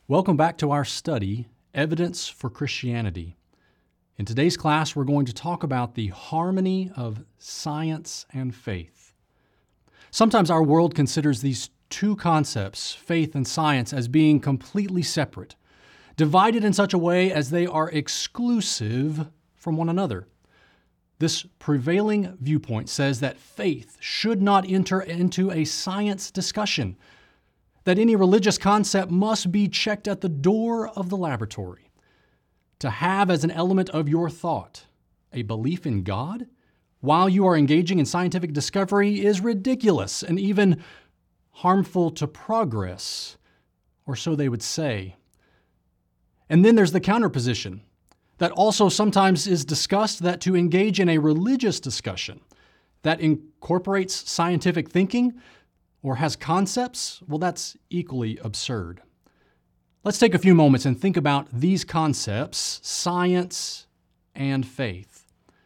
Welcome back to our study, Evidence for Christianity. In today's class, we're going to talk about the harmony of science and faith. Sometimes our world considers these two concepts, faith and science, as being completely separate, divided in such a way as they are exclusive from one another. This prevailing viewpoint says that faith should not enter into a science discussion, that any religious concept must be checked at the door of the laboratory. To have as an element of your thought a belief in God while you are engaging in scientific discovery is ridiculous and even harmful to progress, or so they would say. And then there's the counterposition that also sometimes is discussed, that to engage in a religious discussion that incorporates scientific thinking or has concepts, well, that's equally absurd. Let's take a few moments and think about these concepts, science and faith.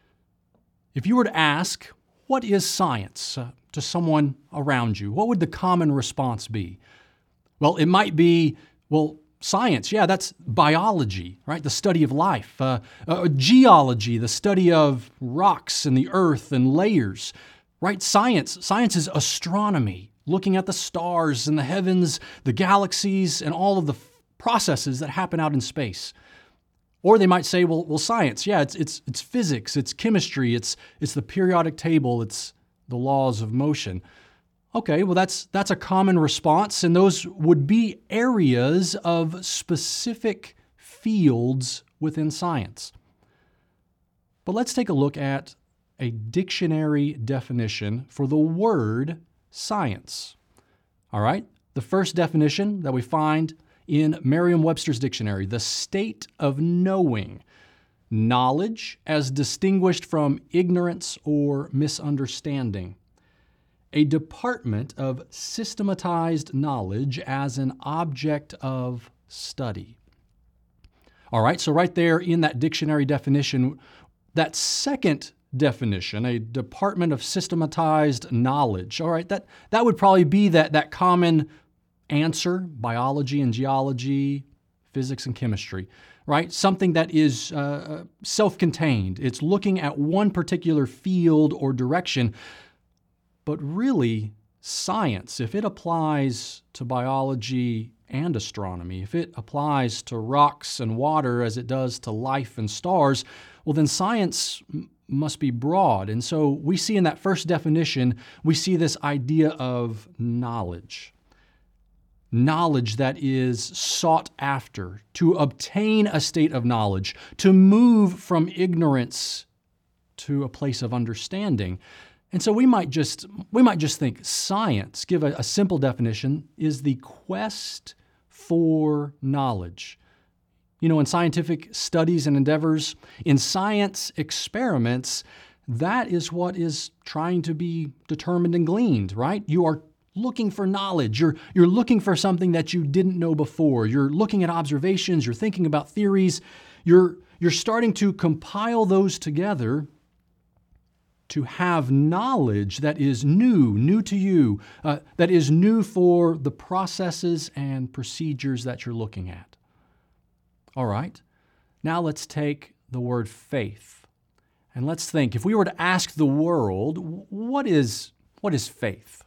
If you were to ask, what is science, to someone around you, what would the common response be? Well, it might be, science, that's biology, right? The study of life. Geology, the study of rocks and the earth and layers, right? Science is astronomy, looking at the stars and the heavens, the galaxies, and all of the processes that happen out in space. Or they might say, science, it's physics, it's chemistry, it's the periodic table, it's the laws of motion. Okay, that's a common response, and those would be areas of specific fields within science. But let's take a look at a dictionary definition for the word science. All right, the first definition that we find in Merriam-Webster's dictionary, the state of knowing, knowledge as distinguished from ignorance or misunderstanding. A department of systematized knowledge as an object of study. All right, so right there in that dictionary definition, that second definition, a department of systematized knowledge, all right, that would probably be that common answer, biology and geology, physics and chemistry, right? Something that is self-contained. It's looking at one particular field or direction. But really, science, if it applies to biology and astronomy, if it applies to rocks and water as it does to life and stars, well, then science must be broad. And so we see in that first definition, we see this idea of knowledge. Knowledge that is sought after, to obtain a state of knowledge, to move from ignorance to a place of understanding. And so we might just think science, give a simple definition, is the quest for knowledge. You know, in scientific studies and endeavors, in science experiments, that is what is trying to be determined and gleaned, right? You are looking for knowledge. You're looking for something that you didn't know before. You're looking at observations. You're thinking about theories. You're starting to compile those together to have knowledge that is new to you, that is new for the processes and procedures that you're looking at. All right, now let's take the word faith, and let's think, if we were to ask the world, what is faith?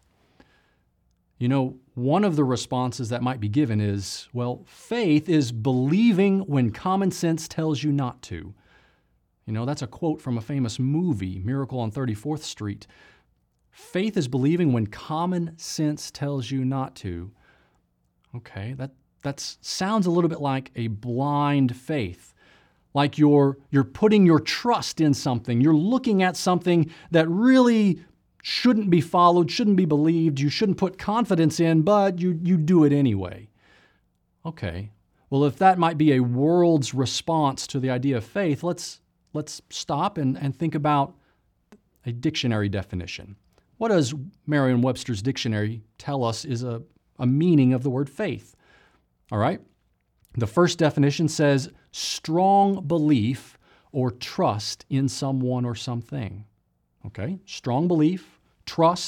You know, one of the responses that might be given is, faith is believing when common sense tells you not to. You know, that's a quote from a famous movie, Miracle on 34th Street. Faith is believing when common sense tells you not to. Okay, that sounds a little bit like a blind faith. Like you're putting your trust in something. You're looking at something that really shouldn't be followed, shouldn't be believed, you shouldn't put confidence in, but you do it anyway. Okay, well, if that might be a world's response to the idea of faith, let's stop and think about a dictionary definition. What does Merriam-Webster's dictionary tell us is a meaning of the word faith? All right. The first definition says strong belief or trust in someone or something. Okay. Strong belief, trust,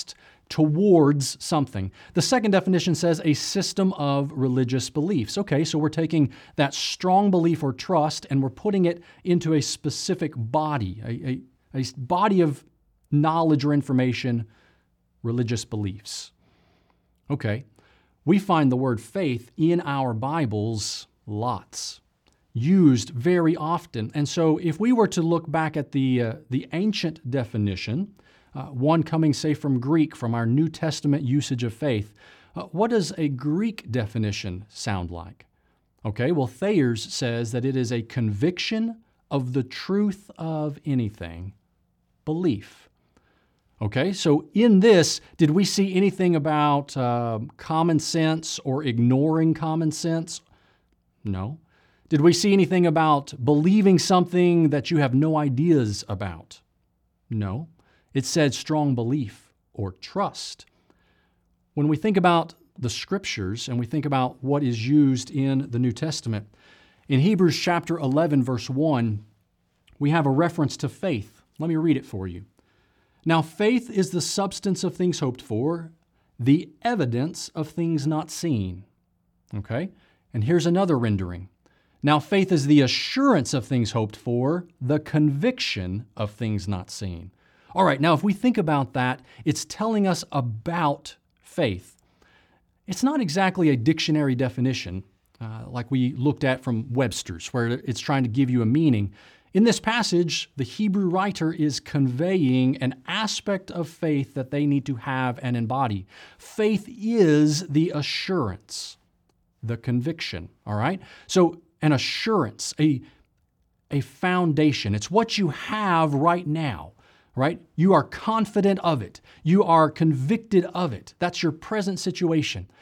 towards something. The second definition says a system of religious beliefs. Okay, so we're taking that strong belief or trust and we're putting it into a specific body, a body of knowledge or information, religious beliefs. Okay, we find the word faith in our Bibles lots, used very often. And so if we were to look back at the ancient definition, one coming, say, from Greek, from our New Testament usage of faith, what does a Greek definition sound like? Okay, well, Thayer's says that it is a conviction of the truth of anything, belief. Okay, so in this, did we see anything about common sense or ignoring common sense? No. Did we see anything about believing something that you have no ideas about? No. It said strong belief or trust. When we think about the Scriptures and we think about what is used in the New Testament, in Hebrews chapter 11, verse 1, we have a reference to faith. Let me read it for you. Now, faith is the substance of things hoped for, the evidence of things not seen. Okay? And here's another rendering. Now, faith is the assurance of things hoped for, the conviction of things not seen. All right, now if we think about that, it's telling us about faith. It's not exactly a dictionary definition like we looked at from Webster's, where it's trying to give you a meaning. In this passage, the Hebrew writer is conveying an aspect of faith that they need to have and embody. Faith is the assurance, the conviction, all right? So an assurance, a foundation. It's what you have right now, right? You are confident of it. You are convicted of it. That's your present situation.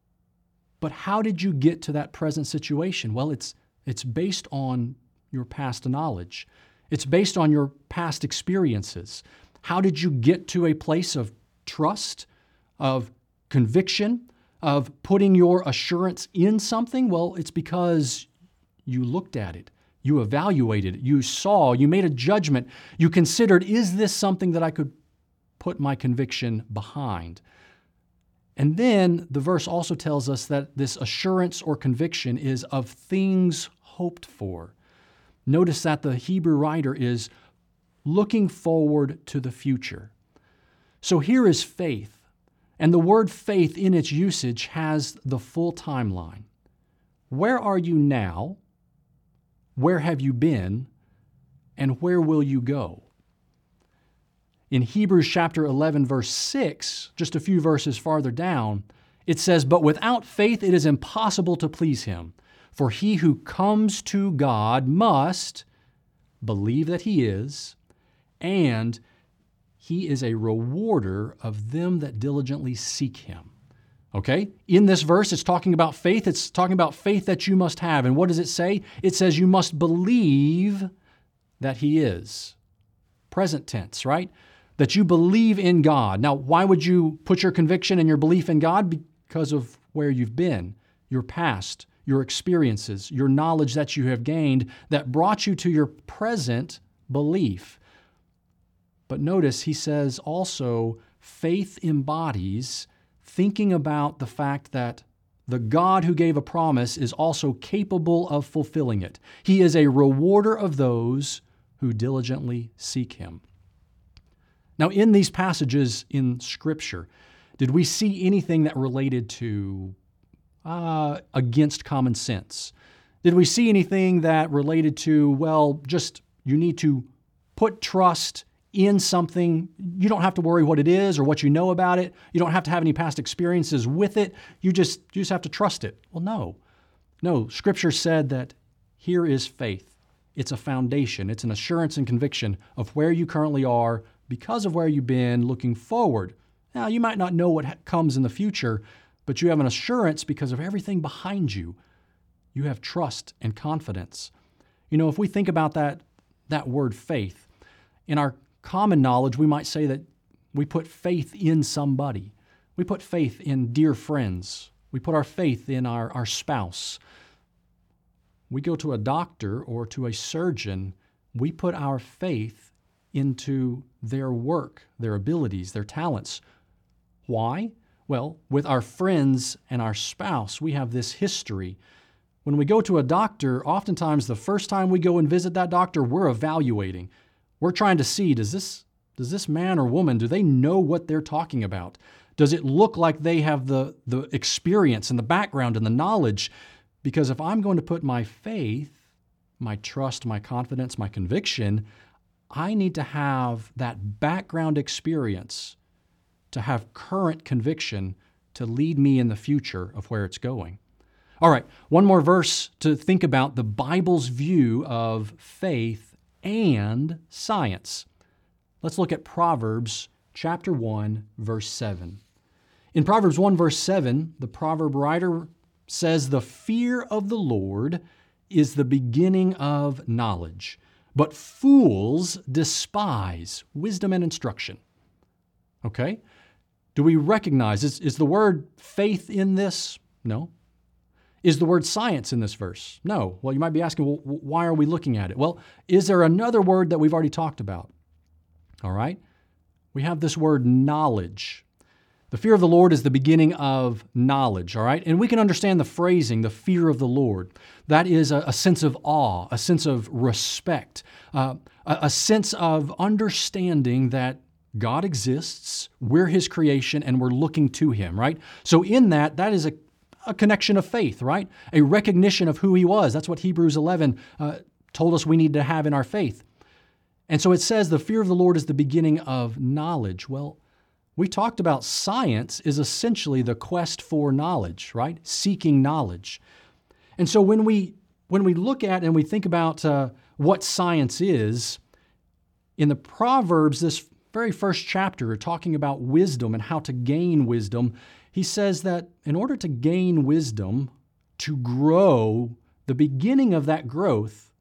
But how did you get to that present situation? Well, it's based on your past knowledge. It's based on your past experiences. How did you get to a place of trust, of conviction, of putting your assurance in something? Well, it's because you looked at it, you evaluated it, you saw, you made a judgment, you considered, is this something that I could put my conviction behind? And then the verse also tells us that this assurance or conviction is of things hoped for. Notice that the Hebrew writer is looking forward to the future. So here is faith, and the word faith in its usage has the full timeline. Where are you now? Where have you been? And where will you go? In Hebrews chapter 11, verse 6, just a few verses farther down, it says, "But without faith it is impossible to please Him. For he who comes to God must believe that He is, and He is a rewarder of them that diligently seek Him." Okay? In this verse, it's talking about faith. It's talking about faith that you must have. And what does it say? It says you must believe that He is. Present tense, right? That you believe in God. Now, why would you put your conviction and your belief in God? Because of where you've been, your past, your experiences, your knowledge that you have gained that brought you to your present belief. But notice he says also faith embodies thinking about the fact that the God who gave a promise is also capable of fulfilling it. He is a rewarder of those who diligently seek Him. Now, in these passages in Scripture, did we see anything that related to against common sense? Did we see anything that related to, well, just you need to put trust in something. You don't have to worry what it is or what you know about it. You don't have to have any past experiences with it. You just have to trust it. Well, no. No, Scripture said that here is faith. It's a foundation. It's an assurance and conviction of where you currently are because of where you've been looking forward. Now, you might not know what comes in the future, but you have an assurance because of everything behind you. You have trust and confidence. You know, if we think about that word faith, in our common knowledge, we might say that we put faith in somebody. We put faith in dear friends. We put our faith in our spouse. We go to a doctor or to a surgeon, we put our faith into their work, their abilities, their talents. Why? Well, with our friends and our spouse, we have this history. When we go to a doctor, oftentimes the first time we go and visit that doctor, we're evaluating. We're trying to see, does this man or woman, do they know what they're talking about? Does it look like they have the experience and the background and the knowledge? Because if I'm going to put my faith, my trust, my confidence, my conviction, I need to have that background experience to have current conviction to lead me in the future of where it's going. All right, one more verse to think about the Bible's view of faith and science. Let's look at Proverbs chapter 1, verse 7. In Proverbs 1, verse 7, the proverb writer says, "The fear of the Lord is the beginning of knowledge, but fools despise wisdom and instruction." Okay? Do we recognize, is the word faith in this? No. Is the word science in this verse? No. Well, you might be asking, well, why are we looking at it? Well, is there another word that we've already talked about? All right? We have this word knowledge. The fear of the Lord is the beginning of knowledge, all right? And we can understand the phrasing, the fear of the Lord. That is a sense of awe, a sense of respect, a sense of understanding that God exists, we're His creation, and we're looking to Him, right? So in that is a connection of faith, right? A recognition of who He was. That's what Hebrews 11 told us we need to have in our faith. And so it says the fear of the Lord is the beginning of knowledge. Well, we talked about science is essentially the quest for knowledge, right? Seeking knowledge. And so when we look at and we think about what science is, in the Proverbs, this very first chapter, talking about wisdom and how to gain wisdom, he says that in order to gain wisdom, to grow, the beginning of that growth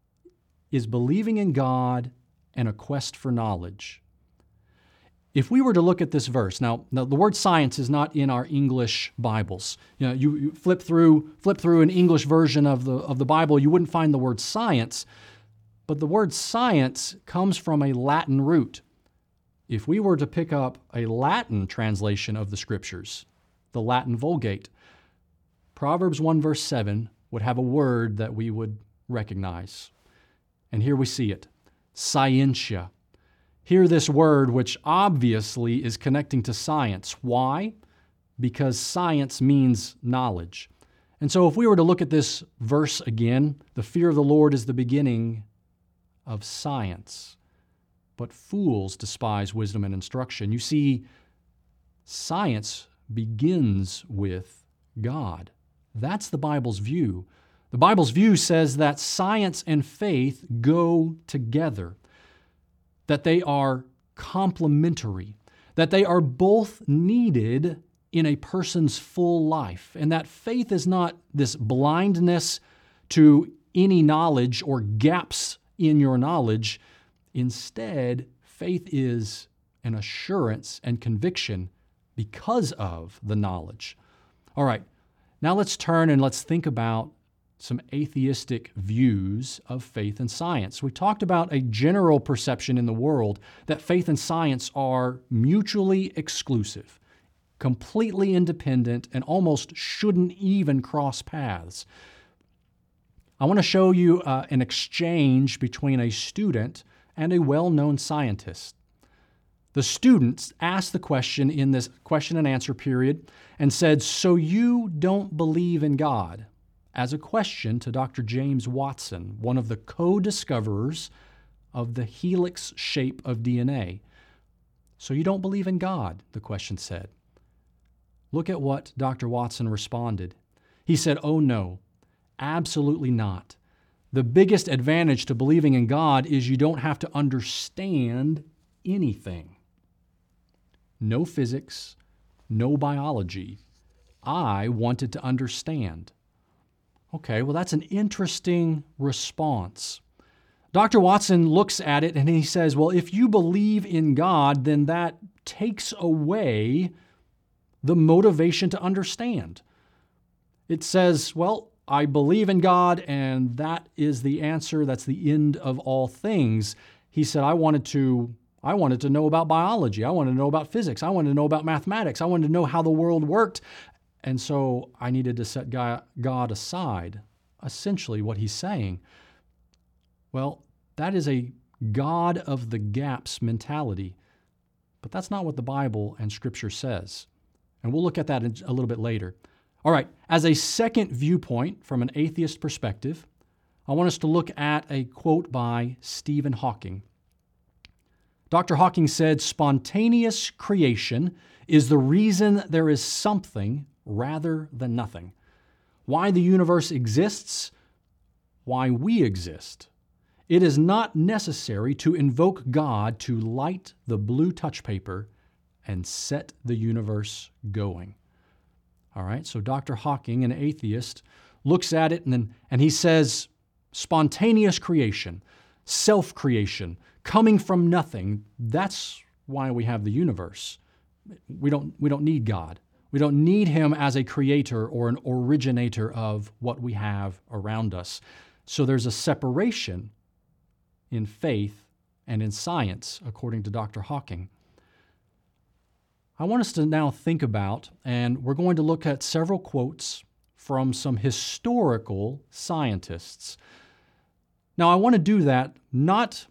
is believing in God and a quest for knowledge. If we were to look at this verse, now the word science is not in our English Bibles. You know, you flip through an English version of the Bible, you wouldn't find the word science, but the word science comes from a Latin root. If we were to pick up a Latin translation of the Scriptures, the Latin Vulgate, Proverbs 1 verse 7 would have a word that we would recognize. And here we see it, scientia. Hear this word, which obviously is connecting to science. Why? Because science means knowledge. And so if we were to look at this verse again, the fear of the Lord is the beginning of science, but fools despise wisdom and instruction. You see, science begins with God. That's the Bible's view. The Bible's view says that science and faith go together, that they are complementary, that they are both needed in a person's full life, and that faith is not this blindness to any knowledge or gaps in your knowledge. Instead, faith is an assurance and conviction because of the knowledge. All right, now let's turn and let's think about some atheistic views of faith and science. We talked about a general perception in the world that faith and science are mutually exclusive, completely independent, and almost shouldn't even cross paths. I want to show you an exchange between a student and a well-known scientist. The students asked the question in this question and answer period and said, "So you don't believe in God?" as a question to Dr. James Watson, one of the co-discoverers of the helix shape of DNA. "So you don't believe in God?" the question said. Look at what Dr. Watson responded. He said, "Oh no, absolutely not. The biggest advantage to believing in God is you don't have to understand anything. No physics, no biology. I wanted to understand." Okay, well, that's an interesting response. Dr. Watson looks at it and he says, well, if you believe in God, then that takes away the motivation to understand. It says, well, I believe in God and that is the answer. That's the end of all things. He said, I wanted to I wanted to know about biology. I wanted to know about physics. I wanted to know about mathematics. I wanted to know how the world worked. And so I needed to set God aside. Essentially what he's saying, well, that is a God of the gaps mentality. But that's not what the Bible and Scripture says. And we'll look at that a little bit later. All right, as a second viewpoint from an atheist perspective, I want us to look at a quote by Stephen Hawking. Dr. Hawking said, "Spontaneous creation is the reason there is something rather than nothing. Why the universe exists, why we exist. It is not necessary to invoke God to light the blue touch paper and set the universe going." All right, so Dr. Hawking, an atheist, looks at it and he says, spontaneous creation, self-creation, coming from nothing, that's why we have the universe. We don't need God. We don't need him as a creator or an originator of what we have around us. So there's a separation in faith and in science, according to Dr. Hawking. I want us to now think about, and we're going to look at several quotes from some historical scientists. Now, I want to do that not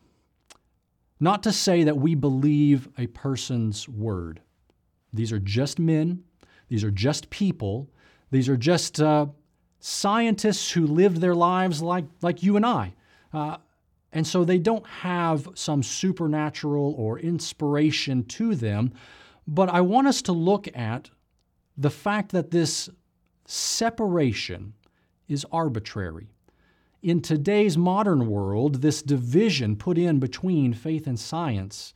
to say that we believe a person's word. These are just men. These are just people. These are just scientists who lived their lives like you and I. And so they don't have some supernatural or inspiration to them. But I want us to look at the fact that this separation is arbitrary. In today's modern world, this division put in between faith and science,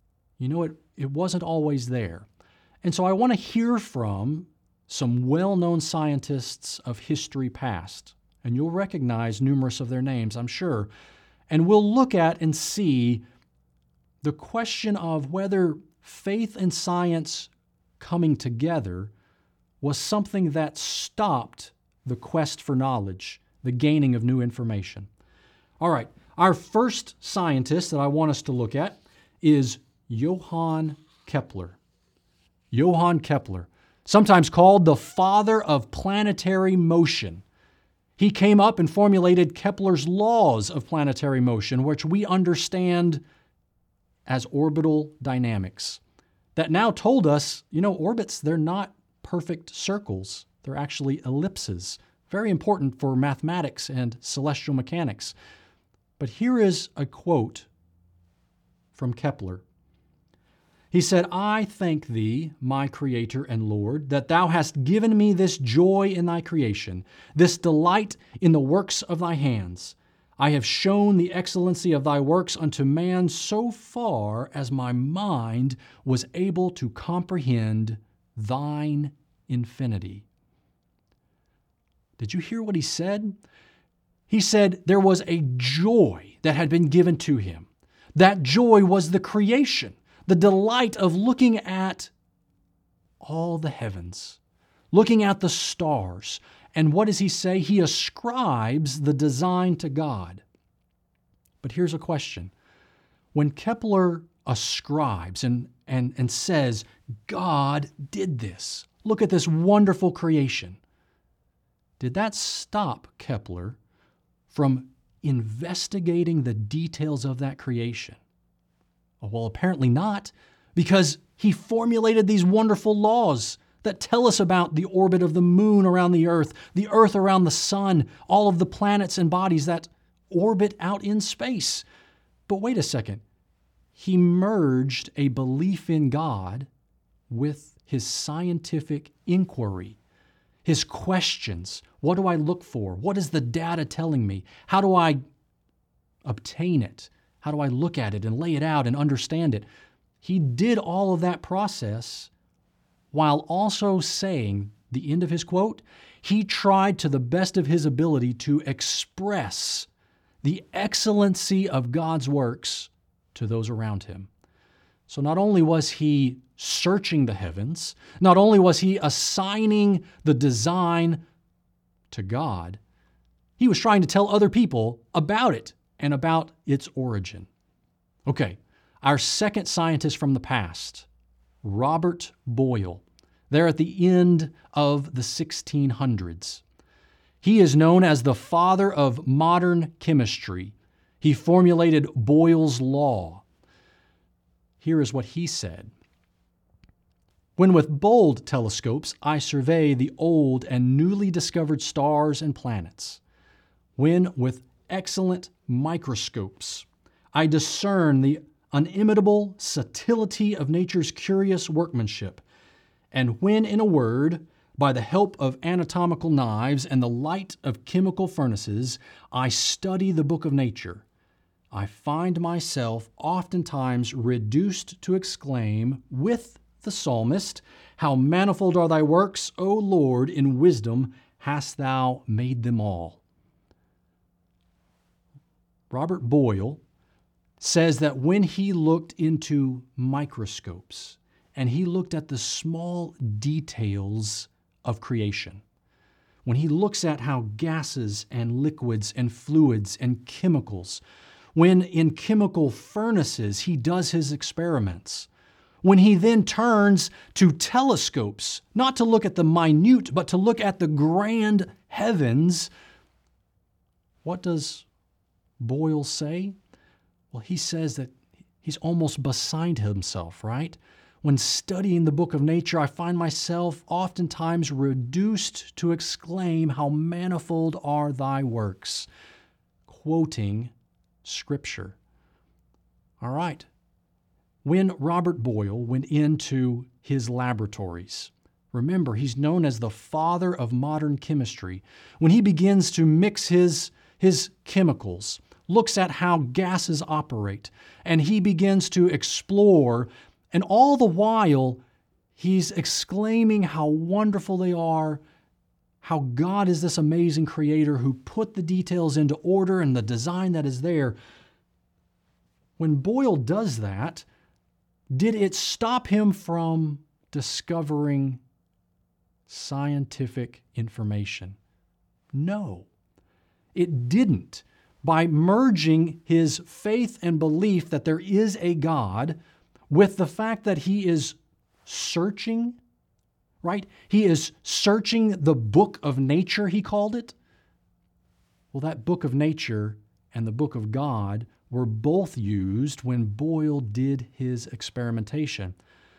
it wasn't always there. And so I want to hear from some well-known scientists of history past, and you'll recognize numerous of their names, I'm sure. And we'll look at and see the question of whether faith and science coming together was something that stopped the quest for knowledge, the gaining of new information. All right, our first scientist that I want us to look at is Johann Kepler. Johann Kepler, sometimes called the father of planetary motion. He came up and formulated Kepler's laws of planetary motion, which we understand as orbital dynamics, that now told us, orbits, they're not perfect circles. They're actually ellipses. Very important for mathematics and celestial mechanics. But here is a quote from Kepler. He said, "I thank thee, my Creator and Lord, that thou hast given me this joy in thy creation, this delight in the works of thy hands. I have shown the excellency of thy works unto man so far as my mind was able to comprehend thine infinity." Did you hear what he said? He said there was a joy that had been given to him. That joy was the creation, the delight of looking at all the heavens, looking at the stars. And what does he say? He ascribes the design to God. But here's a question. When Kepler ascribes and says, God did this, look at this wonderful creation, did that stop Kepler from investigating the details of that creation? Well, apparently not, because he formulated these wonderful laws that tell us about the orbit of the moon around the earth around the sun, all of the planets and bodies that orbit out in space. But wait a second. He merged a belief in God with his scientific inquiry, his questions. What do I look for? What is the data telling me? How do I obtain it? How do I look at it and lay it out and understand it? He did all of that process while also saying, the end of his quote, he tried to the best of his ability to express the excellency of God's works to those around him. So not only was he searching the heavens, not only was he assigning the design to God, he was trying to tell other people about it and about its origin. Okay, Our second scientist from the past, Robert Boyle, there at the end of the 1600s. He is known as the father of modern chemistry. He formulated Boyle's law. Here is what he said. When with bold telescopes I survey the old and newly discovered stars and planets, when with excellent microscopes I discern the unimitable subtlety of nature's curious workmanship, and when, in a word, by the help of anatomical knives and the light of chemical furnaces, I study the book of nature, I find myself oftentimes reduced to exclaim with the psalmist, "How manifold are thy works, O Lord, in wisdom hast thou made them all." Robert Boyle says that when he looked into microscopes and he looked at the small details of creation, when he looks at how gases and liquids and fluids and chemicals, when in chemical furnaces he does his experiments, when he then turns to telescopes, not to look at the minute, but to look at the grand heavens, what does Boyle say? Well, he says that he's almost beside himself, right? When studying the book of nature, I find myself oftentimes reduced to exclaim, "How manifold are thy works," quoting Scripture. All right. When Robert Boyle went into his laboratories, remember, he's known as the father of modern chemistry. When he begins to mix his chemicals, looks at how gases operate, and he begins to explore, and all the while, he's exclaiming how wonderful they are, how God is this amazing creator who put the details into order and the design that is there. When Boyle does that, did it stop him from discovering scientific information? No, it didn't. By merging his faith and belief that there is a God with the fact that he is searching, right? He is searching the book of nature, he called it. Well, that book of nature and the book of God were both used when Boyle did his experimentation.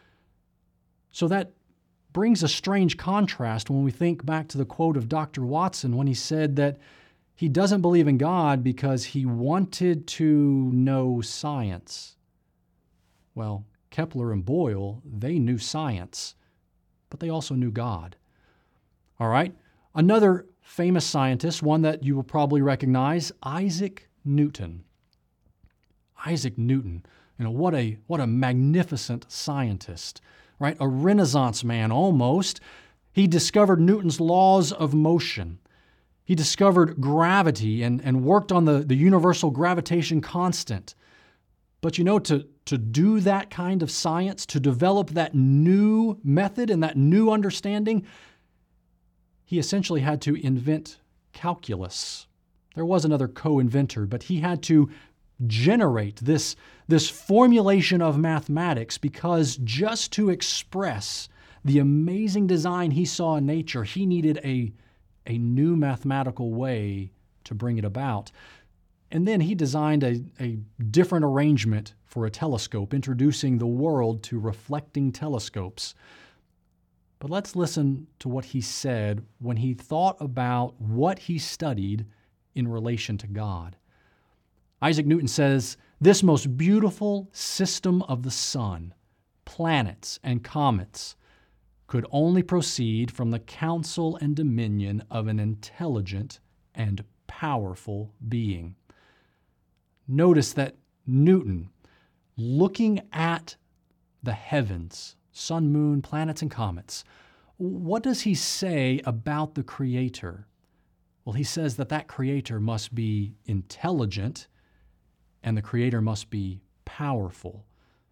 So that brings a strange contrast when we think back to the quote of Dr. Watson when he said that he doesn't believe in God because he wanted to know science. Well, Kepler and Boyle, they knew science, but they also knew God. All right, another famous scientist, one that you will probably recognize, Isaac Newton. Isaac Newton, what a magnificent scientist, right? A Renaissance man almost. He discovered Newton's laws of motion. He discovered gravity and worked on the universal gravitation constant. But to do that kind of science, to develop that new method and that new understanding, he essentially had to invent calculus. There was another co-inventor, but he had to generate this formulation of mathematics because just to express the amazing design he saw in nature, he needed a new mathematical way to bring it about. And then he designed a different arrangement for a telescope, introducing the world to reflecting telescopes. But let's listen to what he said when he thought about what he studied in relation to God. Isaac Newton says, "This most beautiful system of the sun, planets, and comets could only proceed from the counsel and dominion of an intelligent and powerful being." Notice that Newton, looking at the heavens, sun, moon, planets, and comets, what does he say about the Creator? Well, he says that Creator must be intelligent and the Creator must be powerful.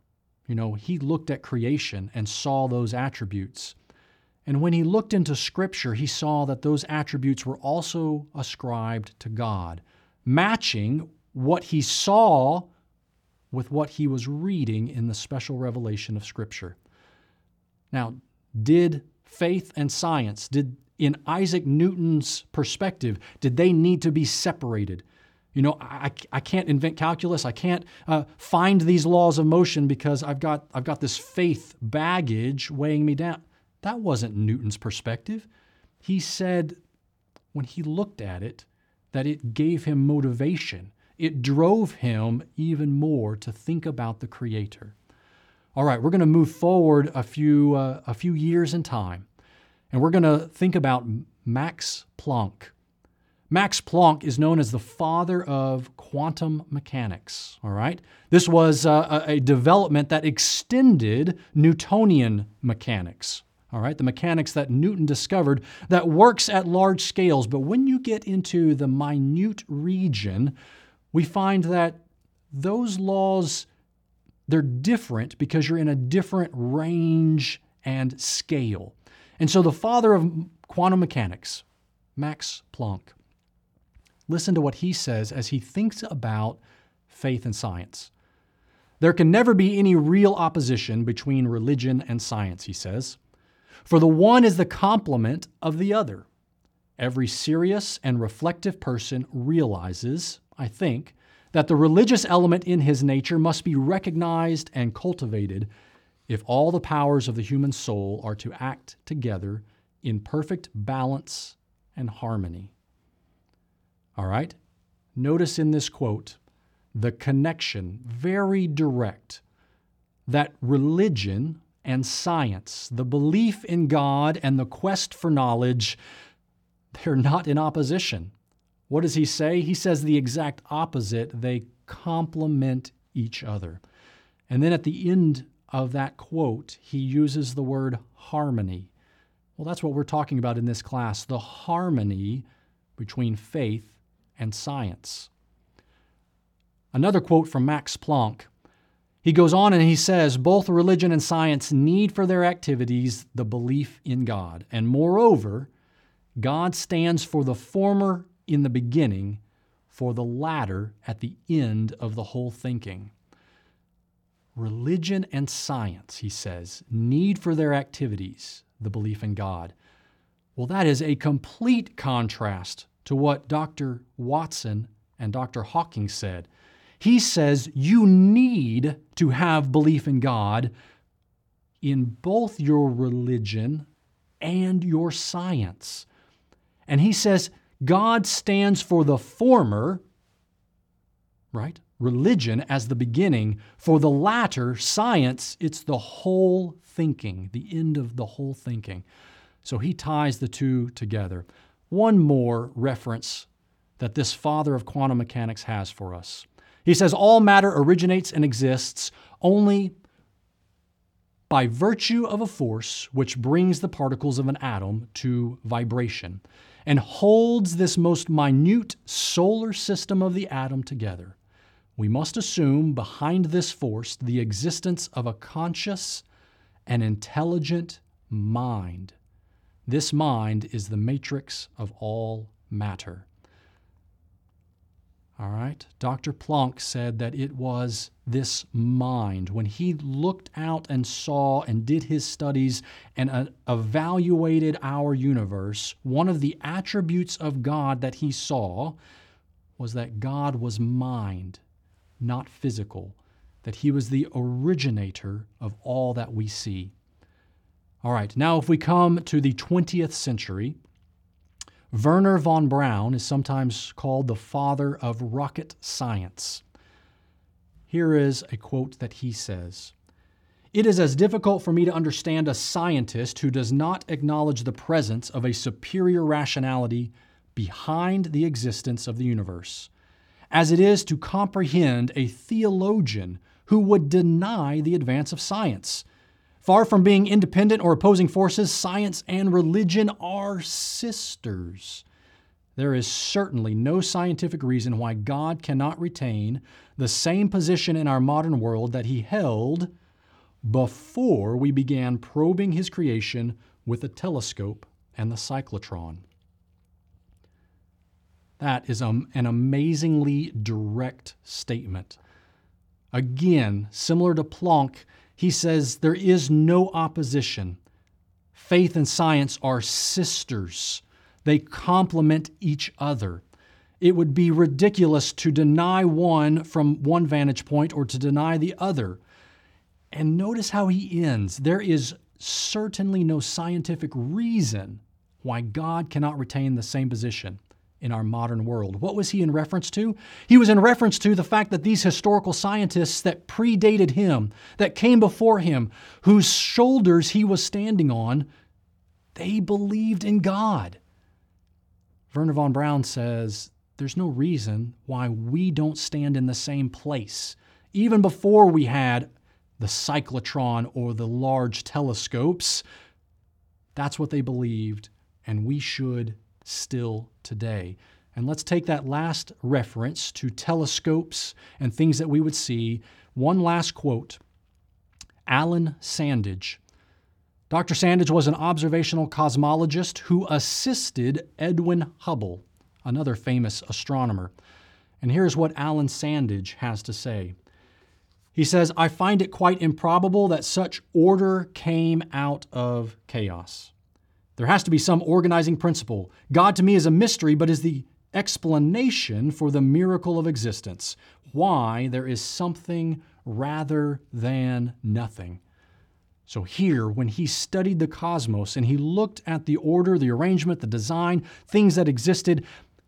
He looked at creation and saw those attributes. And when he looked into Scripture, he saw that those attributes were also ascribed to God, matching what he saw with what he was reading in the special revelation of Scripture. Now, did faith and science, in Isaac Newton's perspective, did they need to be separated? I can't invent calculus. I can't find these laws of motion because I've got this faith baggage weighing me down. That wasn't Newton's perspective. He said when he looked at it that it gave him motivation. It drove him even more to think about the Creator. All right, we're going to move forward a few years in time, and we're going to think about Max Planck. Max Planck is known as the father of quantum mechanics, all right? This was a development that extended Newtonian mechanics, all right? The mechanics that Newton discovered that works at large scales, but when you get into the minute region, we find that those laws, they're different because you're in a different range and scale. And so the father of quantum mechanics, Max Planck, listen to what he says as he thinks about faith and science. There can never be any real opposition between religion and science, he says, for the one is the complement of the other. Every serious and reflective person realizes, I think, that the religious element in his nature must be recognized and cultivated if all the powers of the human soul are to act together in perfect balance and harmony. All right? Notice in this quote the connection, very direct, that religion and science, the belief in God and the quest for knowledge, they're not in opposition. What does he say? He says the exact opposite. They complement each other. And then at the end of that quote, he uses the word harmony. Well, that's what we're talking about in this class, the harmony between faith and science. Another quote from Max Planck. He goes on and he says, both religion and science need for their activities the belief in God. And moreover, God stands for the former in the beginning, for the latter at the end of the whole thinking. Religion and science, he says, need for their activities the belief in God. Well, that is a complete contrast to what Dr. Watson and Dr. Hawking said. He says you need to have belief in God in both your religion and your science. And he says God stands for the former, right? Religion as the beginning. For the latter, science, it's the whole thinking, the end of the whole thinking. So he ties the two together. One more reference that this father of quantum mechanics has for us. He says, all matter originates and exists only by virtue of a force which brings the particles of an atom to vibration and holds this most minute solar system of the atom together. We must assume behind this force the existence of a conscious and intelligent mind. This mind is the matrix of all matter. All right? Dr. Planck said that it was this mind. When he looked out and saw and did his studies and evaluated our universe, one of the attributes of God that he saw was that God was mind, not physical, that he was the originator of all that we see. All right, now if we come to the 20th century, Wernher von Braun is sometimes called the father of rocket science. Here is a quote that he says, "It is as difficult for me to understand a scientist who does not acknowledge the presence of a superior rationality behind the existence of the universe, as it is to comprehend a theologian who would deny the advance of science. Far from being independent or opposing forces, science and religion are sisters. There is certainly no scientific reason why God cannot retain the same position in our modern world that he held before we began probing his creation with the telescope and the cyclotron." That is an amazingly direct statement. Again, similar to Planck, he says there is no opposition. Faith and science are sisters. They complement each other. It would be ridiculous to deny one from one vantage point or to deny the other. And notice how he ends. There is certainly no scientific reason why God cannot retain the same position in our modern world. What was he in reference to? He was in reference to the fact that these historical scientists that predated him, that came before him, whose shoulders he was standing on, they believed in God. Wernher von Braun says, there's no reason why we don't stand in the same place. Even before we had the cyclotron or the large telescopes, that's what they believed, and we should still today. And let's take that last reference to telescopes and things that we would see. One last quote. Alan Sandage. Dr. Sandage was an observational cosmologist who assisted Edwin Hubble, another famous astronomer. And here's what Alan Sandage has to say. He says, I find it quite improbable that such order came out of chaos. There has to be some organizing principle. God to me is a mystery, but is the explanation for the miracle of existence. Why there is something rather than nothing. So here, when he studied the cosmos and he looked at the order, the arrangement, the design, things that existed,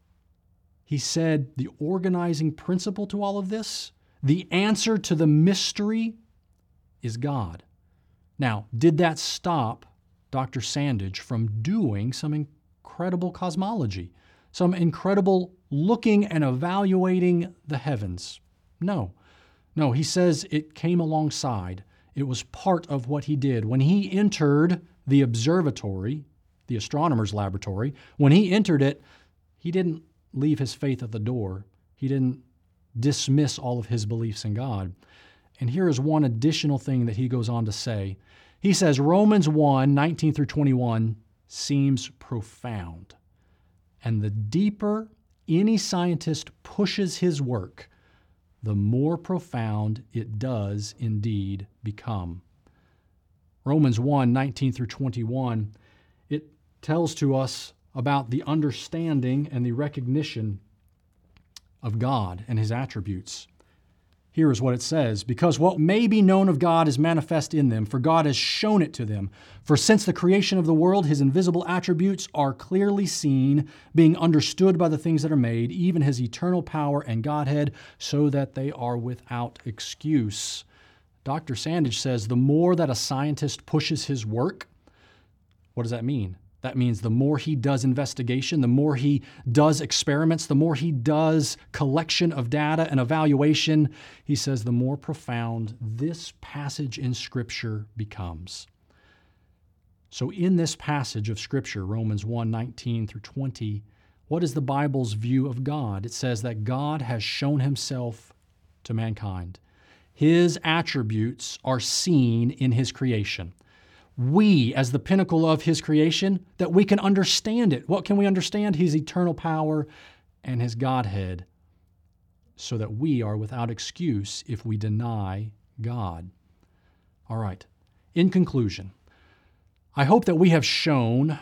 he said the organizing principle to all of this, the answer to the mystery, is God. Now, did that stop Dr. Sandage from doing some incredible cosmology, some incredible looking and evaluating the heavens? No. No, he says it came alongside. It was part of what he did. When he entered the observatory, the astronomer's laboratory, when he entered it, he didn't leave his faith at the door. He didn't dismiss all of his beliefs in God. And here is one additional thing that he goes on to say. He says Romans 1:19 through 21 seems profound. And the deeper any scientist pushes his work, the more profound it does indeed become. Romans 1:19 through 21, it tells to us about the understanding and the recognition of God and His attributes. Here is what it says, because what may be known of God is manifest in them, for God has shown it to them. For since the creation of the world, His invisible attributes are clearly seen, being understood by the things that are made, even His eternal power and Godhead, so that they are without excuse. Dr. Sandage says the more that a scientist pushes his work, what does that mean? That means the more he does investigation, the more he does experiments, the more he does collection of data and evaluation, he says the more profound this passage in Scripture becomes. So in this passage of Scripture, Romans 1:19 through 20, what is the Bible's view of God? It says that God has shown Himself to mankind. His attributes are seen in His creation. We, as the pinnacle of His creation, that we can understand it. What can we understand? His eternal power and His Godhead, so that we are without excuse if we deny God. All right. In conclusion, I hope that we have shown,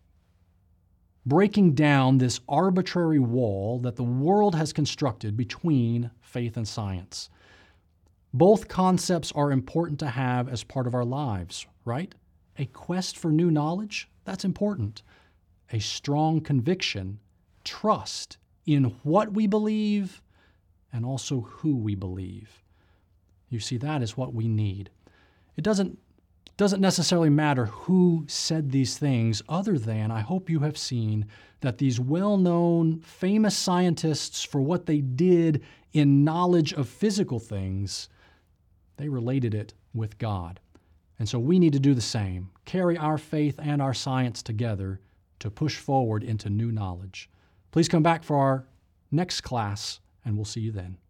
breaking down this arbitrary wall that the world has constructed between faith and science. Both concepts are important to have as part of our lives, right? A quest for new knowledge, that's important. A strong conviction, trust in what we believe and also who we believe. You see, that is what we need. It doesn't necessarily matter who said these things, other than I hope you have seen that these well-known, famous scientists, for what they did in knowledge of physical things, they related it with God. And so we need to do the same, carry our faith and our science together to push forward into new knowledge. Please come back for our next class, and we'll see you then.